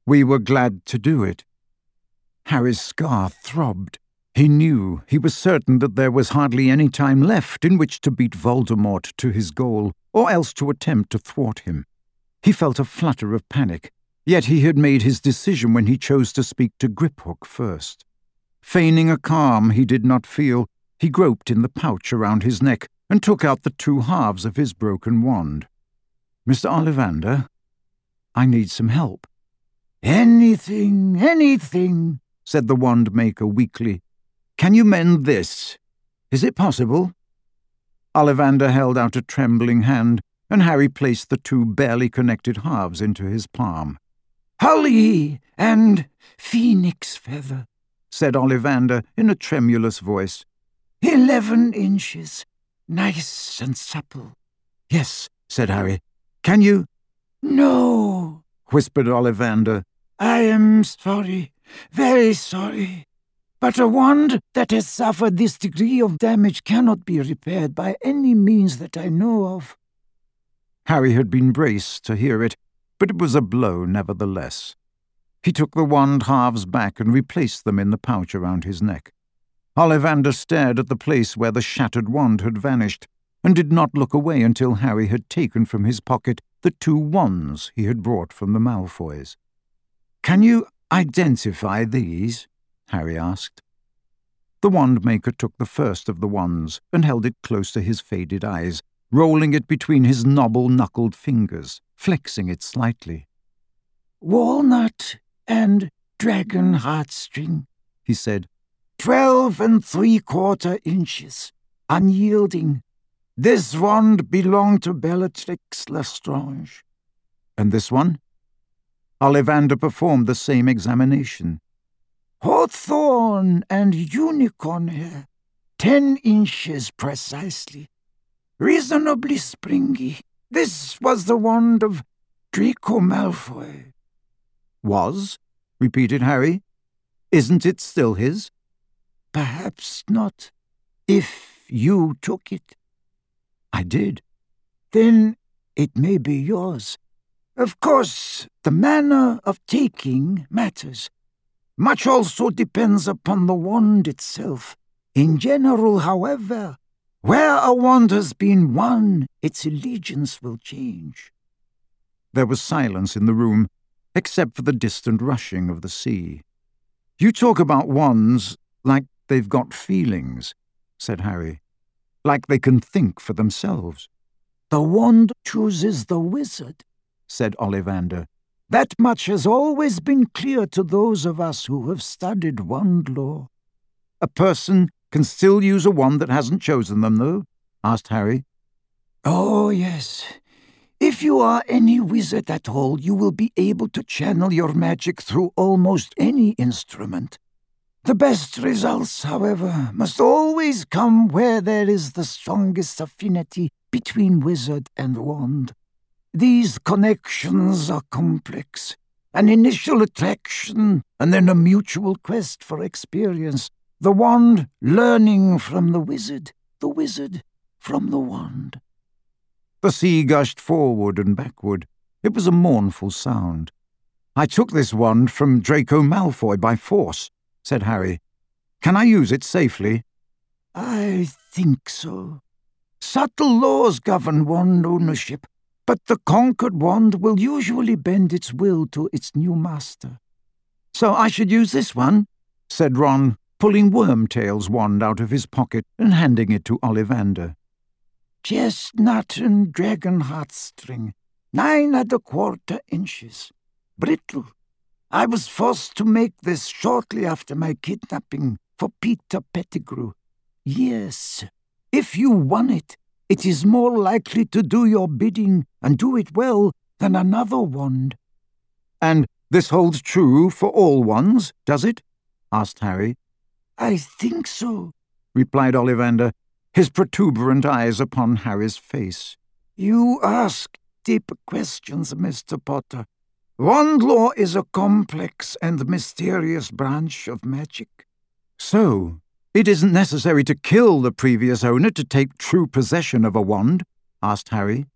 We were glad to do it." Harry's scar throbbed. He knew, he was certain that there was hardly any time left in which to beat Voldemort to his goal, or else to attempt to thwart him. He felt a flutter of panic, yet he had made his decision when he chose to speak to Griphook first. Feigning a calm he did not feel, he groped in the pouch around his neck and took out the 2 halves of his broken wand. "Mr. Ollivander, I need some help." Anything, said the wand maker weakly. "Can you mend this? Is it possible?" Ollivander held out a trembling hand, and Harry placed the 2 barely connected halves into his palm. "Holly and phoenix feather," said Ollivander in a tremulous voice. 11 inches, nice and supple. "Yes," said Harry. "Can you—" "No," whispered Ollivander. "I am sorry, very sorry. But a wand that has suffered this degree of damage cannot be repaired by any means that I know of." Harry had been braced to hear it, but it was a blow nevertheless. He took the wand halves back and replaced them in the pouch around his neck. Ollivander stared at the place where the shattered wand had vanished, and did not look away until Harry had taken from his pocket the 2 wands he had brought from the Malfoys. "Can you identify these?" Harry asked. The wand-maker took the first of the wands and held it close to his faded eyes, rolling it between his knobble-knuckled fingers, flexing it slightly. "Walnut and dragon heartstring," he said. 12 3/4 inches, unyielding. This wand belonged to Bellatrix Lestrange." "And this one?" Ollivander performed the same examination. "Hawthorn and unicorn hair, 10 inches precisely. Reasonably springy. This was the wand of Draco Malfoy." "Was?" repeated Harry. "Isn't it still his?" "Perhaps not, if you took it." "I did." "Then it may be yours. Of course, the manner of taking matters. Much also depends upon the wand itself. In general, however, where a wand has been won, its allegiance will change." There was silence in the room, except for the distant rushing of the sea. "You talk about wands like they've got feelings," said Harry. "Like they can think for themselves." "The wand chooses the wizard," said Ollivander. "That much has always been clear to those of us who have studied wand lore." "A person can still use a wand that hasn't chosen them, though?" asked Harry. "Oh, yes. If you are any wizard at all, you will be able to channel your magic through almost any instrument. The best results, however, must always come where there is the strongest affinity between wizard and wand. These connections are complex. An initial attraction and then a mutual quest for experience. The wand learning from the wizard from the wand." The sea gushed forward and backward. It was a mournful sound. "I took this wand from Draco Malfoy by force," said Harry. "Can I use it safely?" "I think so. Subtle laws govern wand ownership, but the conquered wand will usually bend its will to its new master." "So I should use this one?" said Ron, pulling Wormtail's wand out of his pocket and handing it to Ollivander. "Chestnut and dragon heartstring, 9 1/4 inches. Brittle. I was forced to make this shortly after my kidnapping for Peter Pettigrew. Yes, if you won it, it is more likely to do your bidding and do it well than another wand." "And this holds true for all wands, does it?" asked Harry. "I think so," replied Ollivander, his protuberant eyes upon Harry's face. "You ask deep questions, Mr. Potter. Wand lore is a complex and mysterious branch of magic." "So, it isn't necessary to kill the previous owner to take true possession of a wand?" asked Harry.